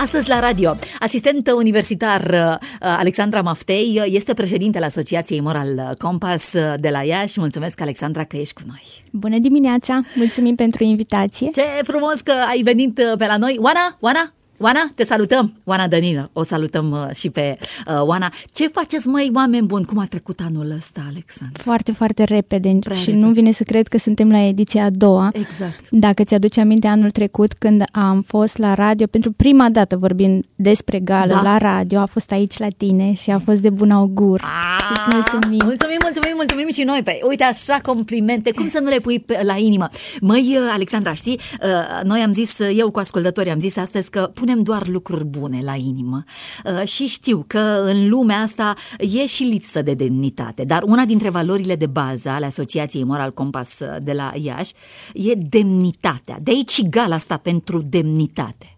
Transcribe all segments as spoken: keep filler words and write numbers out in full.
Astăzi la radio, asistent universitar Alexandra Maftei este președintele Asociației Moral Compass de la Iași. Mulțumesc, Alexandra, că ești cu noi. Bună dimineața, mulțumim pentru invitație. Ce frumos că ai venit pe la noi. Oana, Oana, Oana, te salutăm. Oana Dănilă, o salutăm și pe uh, Oana. Ce faceți, măi, oameni buni? Cum a trecut anul ăsta, Alexandra? Foarte, foarte repede Prea și repede. Nu vine să cred că suntem la ediția a doua. Exact. Dacă ți-aduce aminte anul trecut când am fost la radio, pentru prima dată vorbind despre gală da. la radio, a fost aici la tine și a fost de bun augur. Și îți mulțumim. Mulțumim, mulțumim, mulțumim și noi. Pe, uite, așa complimente, cum să nu le pui pe, la inimă? Măi, Alexandra, știi, noi am zis, eu cu ascultătorii am zis astăzi că punem doar lucruri bune la inimă și știu că în lumea asta e și lipsă de demnitate, dar una dintre valorile de bază ale Asociației Moral Compass de la Iași e demnitatea. De aici și gala asta pentru demnitate.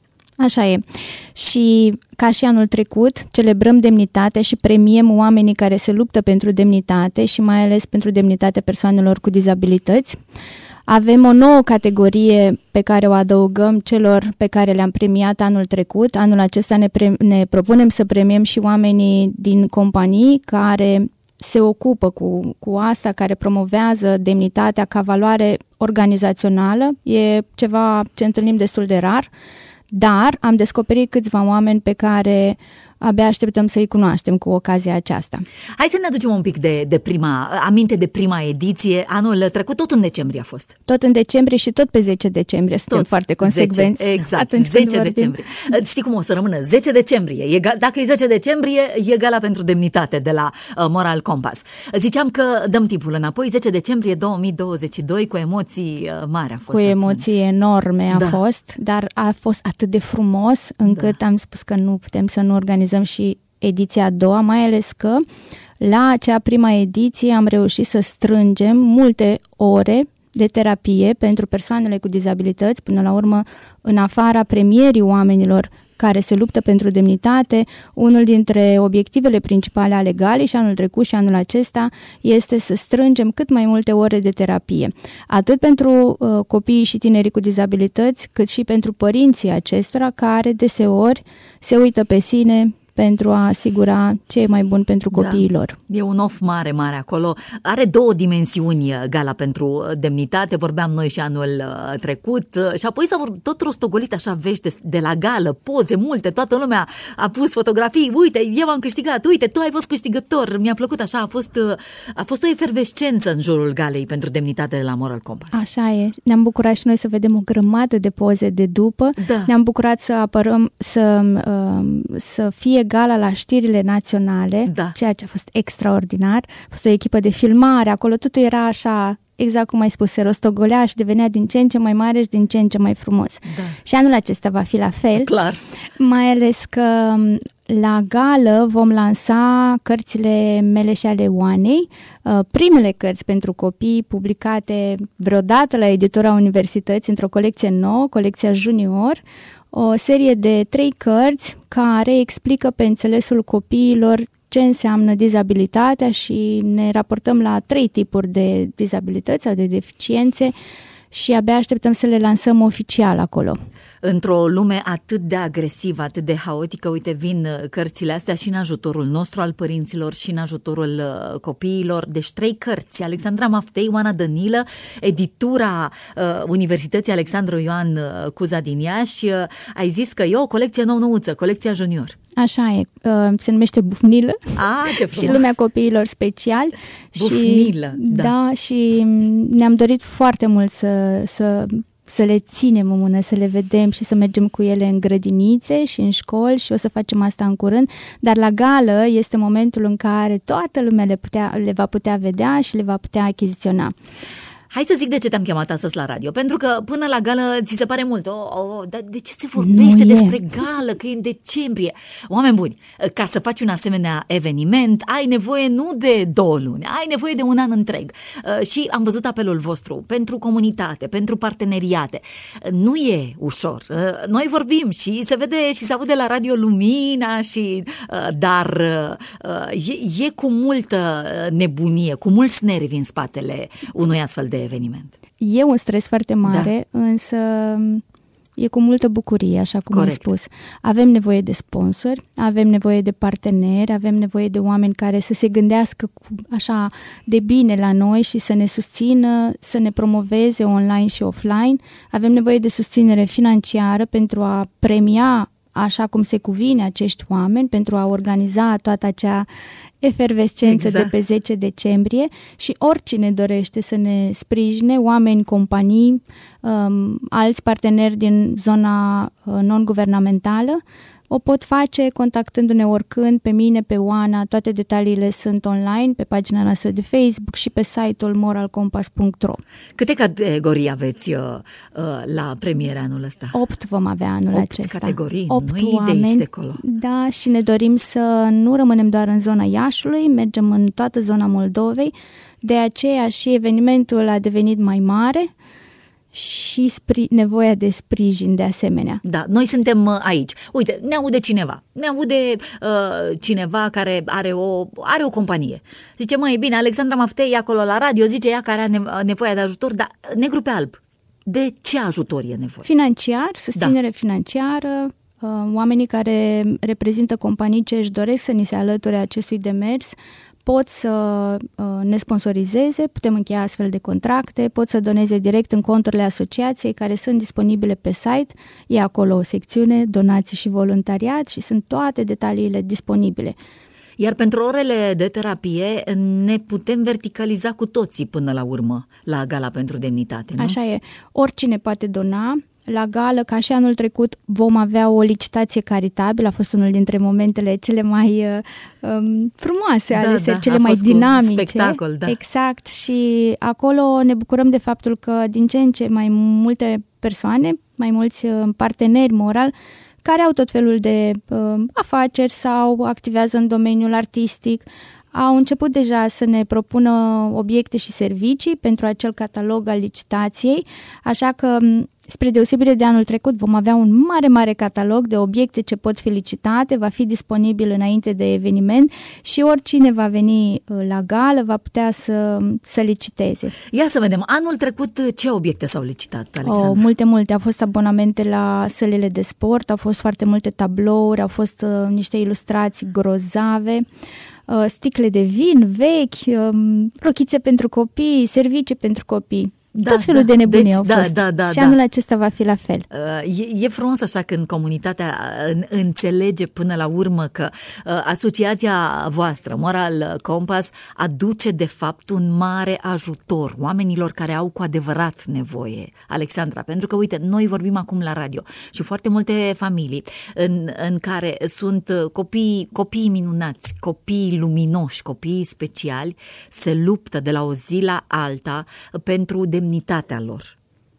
Așa e. Și ca și anul trecut, celebrăm demnitatea și premiem oamenii care se luptă pentru demnitate și mai ales pentru demnitatea persoanelor cu dizabilități. Avem o nouă categorie pe care o adăugăm celor pe care le-am premiat anul trecut. Anul acesta ne, pre- ne propunem să premiem și oamenii din companii care se ocupă cu, cu asta, care promovează demnitatea ca valoare organizațională. E ceva ce întâlnim destul de rar, dar am descoperit câțiva oameni pe care abia așteptăm să-i cunoaștem cu ocazia aceasta. Hai să ne aducem un pic de, de prima, aminte de prima ediție. Anul trecut tot în decembrie a fost. Tot în decembrie și tot pe zece decembrie. Suntem tot foarte consecvenți. zece, exact, zece decembrie. Știi cum o să rămână? zece decembrie. E, dacă e zece decembrie, e gala pentru demnitate de la uh, Moral Compass. Ziceam că dăm timpul înapoi. zece decembrie două mii douăzeci și doi, cu emoții uh, mari a fost. Cu emoții atunci. enorme a da. fost, dar a fost atât de frumos încât da. am spus că nu putem să nu organizăm și ediția a doua, mai ales că la acea prima ediție am reușit să strângem multe ore de terapie pentru persoanele cu dizabilități. Până la urmă, în afara premierii oamenilor care se luptă pentru demnitate, unul dintre obiectivele principale ale galei și anul trecut și anul acesta este să strângem cât mai multe ore de terapie. Atât pentru uh, copiii și tinerii cu dizabilități, cât și pentru părinții acestora care deseori se uită pe sine pentru a asigura ce e mai bun pentru copiii da. lor. E un of mare, mare acolo. Are două dimensiuni gala pentru demnitate, vorbeam noi și anul trecut și apoi s-au tot rostogolit așa vești de, de la gală, poze multe, toată lumea a pus fotografii, uite, eu am câștigat, uite, tu ai fost câștigător, mi-a plăcut așa, a fost, a fost o efervescență în jurul galei pentru demnitate de la Moral Compass. Așa e, ne-am bucurat și noi să vedem o grămadă de poze de după, da. ne-am bucurat să apărăm, să, să fie gala la știrile naționale, da. ceea ce a fost extraordinar. A fost o echipă de filmare, acolo totul era așa, exact cum ai spus, se rostogolea și devenea din ce în ce mai mare și din ce în ce mai frumos. Da. Și anul acesta va fi la fel. Clar. Mai ales că la gală vom lansa cărțile mele și ale Oanei, primele cărți pentru copii publicate vreodată la editura Universității într-o colecție nouă, colecția Junior, o serie de trei cărți care explică pe înțelesul copiilor ce înseamnă dizabilitatea și ne raportăm la trei tipuri de dizabilități sau de deficiențe și abia așteptăm să le lansăm oficial acolo. Într-o lume atât de agresivă, atât de haotică, uite, vin cărțile astea și în ajutorul nostru al părinților și în ajutorul copiilor. Deci trei cărți, Alexandra Maftei, Oana Dănilă, editura uh, Universității Alexandru Ioan Cuza din Iași. Uh, ai zis că e o colecție nou-nouță, colecția Junior. Așa e, uh, se numește Bufnilă. Ah, ce frumos! Și lumea copiilor special. Bufnilă, și, da. Da, și ne-am dorit foarte mult să... să să le ținem în mână, să le vedem și să mergem cu ele în grădinițe și în școli și o să facem asta în curând, dar la gală este momentul în care toată lumea le, putea, le va putea vedea și le va putea achiziționa. Hai să zic de ce te-am chemat astăzi la radio, pentru că până la gală ți se pare mult. Oh, oh, dar de ce se vorbește despre gală, că e în decembrie? Oameni buni, ca să faci un asemenea eveniment, ai nevoie nu de două luni, ai nevoie de un an întreg. Și am văzut apelul vostru pentru comunitate, pentru parteneriate. Nu e ușor. Noi vorbim și se vede și se aude la radio lumina, și, dar e, e cu multă nebunie, cu mulți nervi în spatele unui astfel de eveniment. E un stres foarte mare, da. Însă e cu multă bucurie, așa cum Corect. ai spus. Avem nevoie de sponsori, avem nevoie de parteneri, avem nevoie de oameni care să se gândească cu, așa de bine la noi și să ne susțină, să ne promoveze online și offline. Avem nevoie de susținere financiară pentru a premia așa cum se cuvine acești oameni, pentru a organiza toată acea efervescență exact. de pe zece decembrie și oricine dorește să ne sprijine, oameni, companii, um, alți parteneri din zona uh, non-guvernamentală, o pot face contactându-ne oricând, pe mine, pe Oana. Toate detaliile sunt online pe pagina noastră de Facebook și pe site-ul moral compass punct ro. Câte categorii aveți uh, la premiere anul ăsta? Opt vom avea anul Opt acesta. categorii, Opt nu e de aici de acolo. Da, și ne dorim să nu rămânem doar în zona Iașului, mergem în toată zona Moldovei, de aceea și evenimentul a devenit mai mare și spri- nevoia de sprijin de asemenea. Da, noi suntem aici. Uite, ne aude cineva. Ne aude uh, cineva care are o, are o companie. Zice, măi, bine, Alexandra Maftei e acolo la radio, zice ea care are nevoie de ajutor, dar negru pe alb. De ce ajutor e nevoie? Financiar, susținere da. financiară, uh, oamenii care reprezintă companii ce își doresc să ni se alăture acestui demers, pot să uh, ne sponsorizeze, putem încheia astfel de contracte, pot să doneze direct în conturile asociației care sunt disponibile pe site, e acolo o secțiune, donații și voluntariat și sunt toate detaliile disponibile. Iar pentru orele de terapie ne putem verticaliza cu toții până la urmă la Gala pentru Demnitate, nu? Așa e, oricine poate dona. La gală, ca și anul trecut, vom avea o licitație caritabilă, a fost unul dintre momentele cele mai um, frumoase, da, alese, da, cele mai dinamice. Spectacol, da. Exact, și acolo ne bucurăm de faptul că din ce în ce mai multe persoane, mai mulți parteneri moral, care au tot felul de uh, afaceri sau activează în domeniul artistic, au început deja să ne propună obiecte și servicii pentru acel catalog al licitației, așa că, spre deosebire de anul trecut, vom avea un mare, mare catalog de obiecte ce pot fi licitate, va fi disponibil înainte de eveniment și oricine va veni la gală va putea să, să liciteze. Ia să vedem, anul trecut ce obiecte s-au licitat, Alexandra? Oh, multe, multe. Au fost abonamente la sălile de sport, au fost foarte multe tablouri, au fost uh, niște ilustrații grozave, sticle de vin vechi, rochițe pentru copii, servicii pentru copii. Da, tot felul da, de nebunii deci, au da, fost. Da, da, și da. anul acesta va fi la fel. E, e frumos așa când comunitatea înțelege până la urmă că asociația voastră, Moral Compass, aduce de fapt un mare ajutor oamenilor care au cu adevărat nevoie. Alexandra, pentru că uite, noi vorbim acum la radio și foarte multe familii în, în care sunt copii, copii minunați, copii luminoși, copii speciali, se luptă de la o zi la alta pentru demnitatea lor.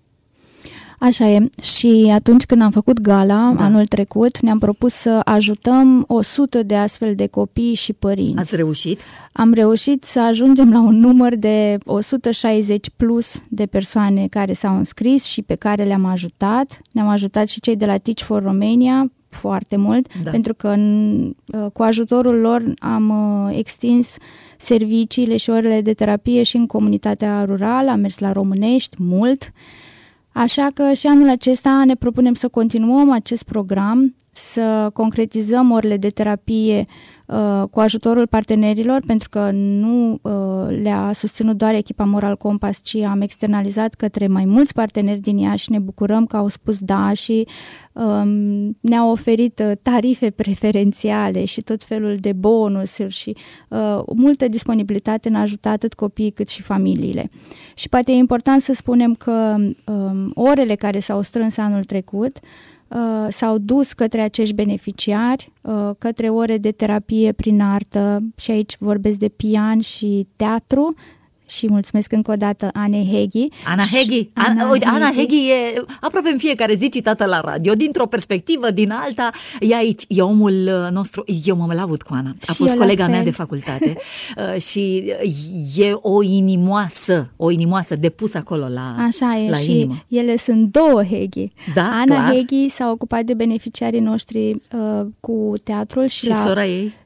Așa e. Și atunci când am făcut gala, da. anul trecut, ne-am propus să ajutăm o sută de astfel de copii și părinți. Ați reușit? Am reușit să ajungem la un număr de o sută șaizeci plus de persoane care s-au înscris și pe care le-am ajutat. Ne-am ajutat și cei de la Teach for Romania foarte mult, da. pentru că cu ajutorul lor am extins serviciile și orele de terapie și în comunitatea rurală, am mers la românești mult, așa că și anul acesta ne propunem să continuăm acest program, să concretizăm orele de terapie uh, cu ajutorul partenerilor, pentru că nu uh, le-a susținut doar echipa Moral Compass, ci am externalizat către mai mulți parteneri din ea și ne bucurăm că au spus da și um, ne-au oferit uh, tarife preferențiale și tot felul de bonusuri și uh, multă disponibilitate în a ajuta atât copiii cât și familiile. Și poate e important să spunem că um, orele care s-au strâns anul trecut Uh, s-au dus către acești beneficiari, uh, către ore de terapie prin artă și aici vorbesc de pian și teatru și mulțumesc încă o dată Anei Heghi. Ana Heghi, Ana, Ana, Ana Heghi e aproape în fiecare zi citată la radio, dintr-o perspectivă, din alta, e aici, e omul nostru, eu mă laud cu Ana, a și fost colega mea de facultate și e o inimoasă, o inimoasă depusă acolo la, Așa e, la și inimă. ele sunt două Heghi. Da, Ana clar. Heghi s-a ocupat de beneficiarii noștri uh, cu teatrul și, și la... sora ei?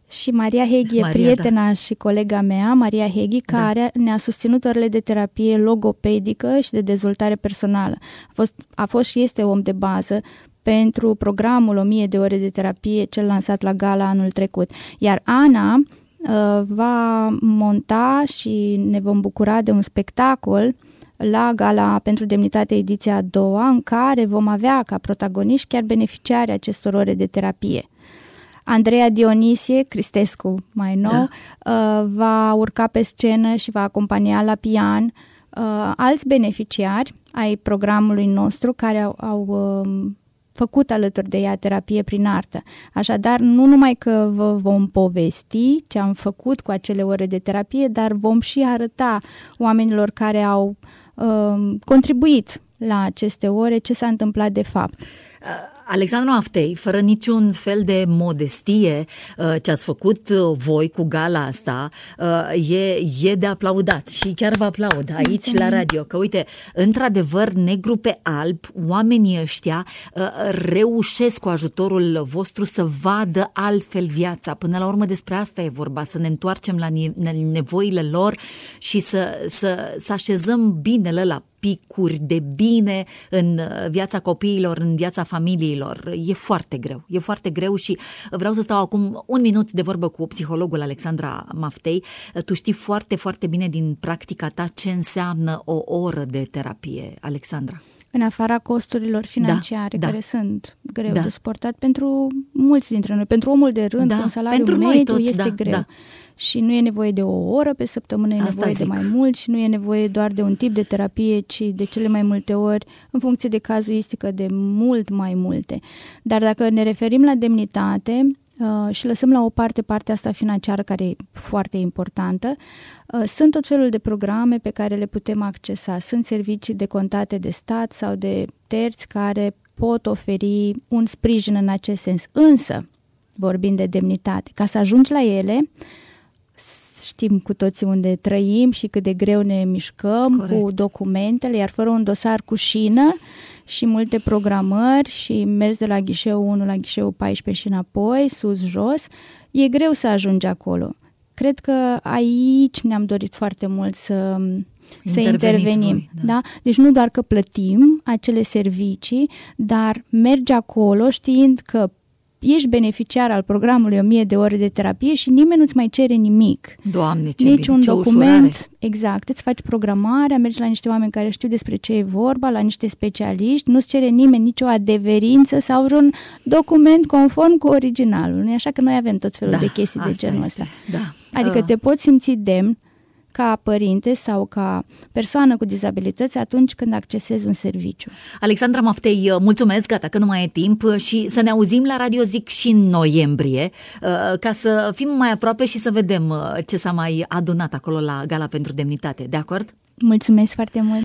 Și Maria Heghi e prietena da. și colega mea, Maria Heghi, care da. ne-a susținut orele de terapie logopedică și de dezvoltare personală. A fost, a fost și este om de bază pentru programul o mie de ore de terapie, cel lansat la gala anul trecut. Iar Ana uh, va monta și ne vom bucura de un spectacol la Gala pentru Demnitate ediția a doua, în care vom avea ca protagoniști chiar beneficiarii acestor ore de terapie. Andreea Dionisie Cristescu, mai nou, da. uh, va urca pe scenă și va acompania la pian uh, alți beneficiari ai programului nostru care au, au uh, făcut alături de ea terapie prin artă. Așadar, nu numai că vă vom povesti ce am făcut cu acele ore de terapie, dar vom și arăta oamenilor care au uh, contribuit la aceste ore ce s-a întâmplat de fapt. Alexandra Maftei, fără niciun fel de modestie, ce ați făcut voi cu gala asta e, e de aplaudat și chiar vă aplaud aici la radio, că uite, într-adevăr, negru pe alb, oamenii ăștia reușesc cu ajutorul vostru să vadă altfel viața. Până la urmă despre asta e vorba, să ne întoarcem la nevoile lor și să, să, să așezăm binele la picuri de bine în viața copiilor, în viața familiilor. E foarte greu, e foarte greu și vreau să stau acum un minut de vorbă cu psihologul Alexandra Maftei. Tu știi foarte, foarte bine din practica ta ce înseamnă o oră de terapie, Alexandra. În afara costurilor financiare, da, care da. sunt greu da. de suportat pentru mulți dintre noi. Pentru omul de rând, da. cu un salariu pentru mediu, toți, este da, greu. Da. Și nu e nevoie de o oră pe săptămână, e Asta nevoie zic. de mai mult și nu e nevoie doar de un tip de terapie, ci de cele mai multe ori, în funcție de cazuistică, de mult mai multe. Dar dacă ne referim la demnitate uh, și lăsăm la o parte partea asta financiară, care e foarte importantă, uh, sunt tot felul de programe pe care le putem accesa. Sunt servicii decontate de stat sau de terți care pot oferi un sprijin în acest sens. Însă, vorbind de demnitate, ca să ajungi la ele, știm cu toții unde trăim și cât de greu ne mișcăm. Corect. Cu documentele, iar fără un dosar cu șină și multe programări și mers de la ghișeul unu la ghișeul paisprezece și înapoi, sus, jos, e greu să ajungi acolo. Cred că aici ne-am dorit foarte mult să, să intervenim. Voi, da. Da? Deci nu doar că plătim acele servicii, dar mergi acolo știind că ești beneficiar al programului o mie de ore de terapie și nimeni nu-ți mai cere nimic. Doamne, ce nici bine, un ce document, ușurare. exact, îți faci programarea, mergi la niște oameni care știu despre ce e vorba, la niște specialiști, nu-ți cere nimeni nicio adeverință sau vreun document conform cu originalul. Nu-i așa că noi avem tot felul da, de chestii de genul este. ăsta. Da. Adică uh. te poți simți demn ca părinte sau ca persoană cu dizabilități atunci când accesezi un serviciu. Alexandra Maftei, mulțumesc, gata că nu mai e timp și să ne auzim la Radio Zic și în noiembrie ca să fim mai aproape și să vedem ce s-a mai adunat acolo la Gala pentru Demnitate. De acord? Mulțumesc foarte mult!